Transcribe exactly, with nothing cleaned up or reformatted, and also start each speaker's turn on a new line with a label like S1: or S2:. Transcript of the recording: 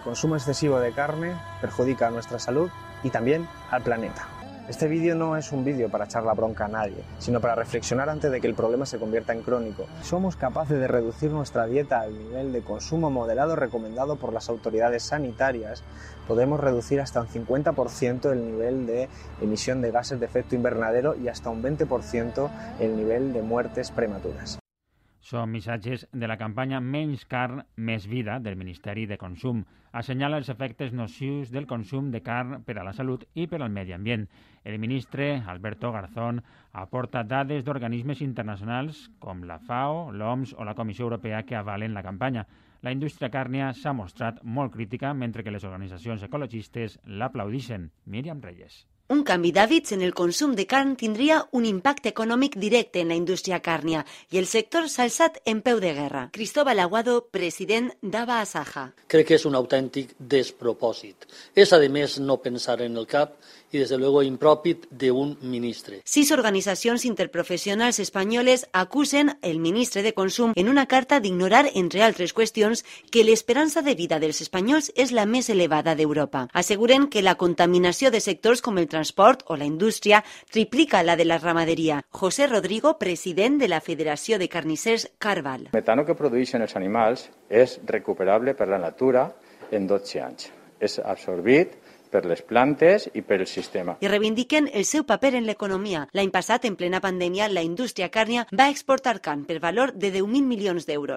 S1: consumo excesivo de carne perjudica a nuestra salud y también al planeta. Este vídeo no es un vídeo para echar la bronca a nadie, sino para reflexionar antes de que el problema se convierta en crónico. Somos capaces de reducir nuestra dieta al nivel de consumo moderado recomendado por las autoridades sanitarias. Podemos reducir hasta un cincuenta por ciento el nivel de emisión de gases de efecto invernadero y hasta un veinte por ciento el nivel de muertes prematuras.
S2: Són missatges de la campanya Menys carn, més vida del Ministeri de Consum. Assenyala els efectes nocius del consum de carn per a la salut i per al medi ambient. El ministre, Alberto Garzón, aporta dades d'organismes internacionals com la FAO, l'O M S o la Comissió Europea que avalen la campanya. La indústria càrnia s'ha mostrat molt crítica, mentre que les organitzacions ecologistes l'aplaudixen. Míriam Reyes.
S3: Un canvi d'hàbits en el consum de carn tindria un impacte econòmic directe en la indústria càrnia i el sector s'ha alçat en peu de guerra. Cristóbal Aguado, president d'Ava Asaja.
S4: Crec que és un autèntic despropòsit. És, a més, no pensar en el cap y, desde luego, impropit de un ministre.
S3: Sis organizacions interprofessionals espanyoles acusen el ministre de Consum en una carta d'ignorar, entre altres qüestions, que l'esperança de vida dels espanyols és la més elevada d'Europa. Asseguren que la contaminació de sectors com el transport o la indústria triplica la de la ramaderia. José Rodrigo, president de la Federació de Carnissers Carval.
S5: El metano que produeixen els animals és recuperable per la natura en dotze anys. És absorbit per les plantes i per el sistema.
S3: I reivindiquen el seu paper en l'economia. L'any passat, en plena pandèmia, la indústria càrnia va exportar carn per valor de deu mil milions d'euros.